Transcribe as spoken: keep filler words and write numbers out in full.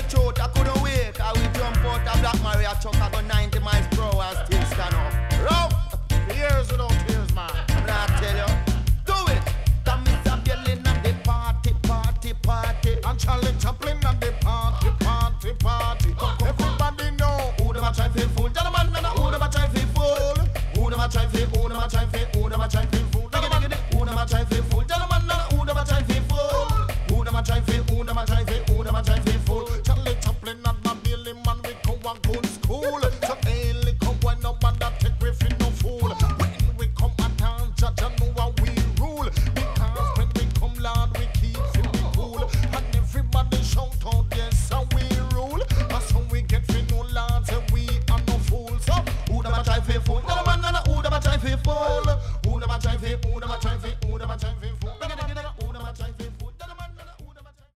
truth, I couldn't wake. I will jump out a Black Maria truck, I go ninety miles per hour and still stand up. Rough, years without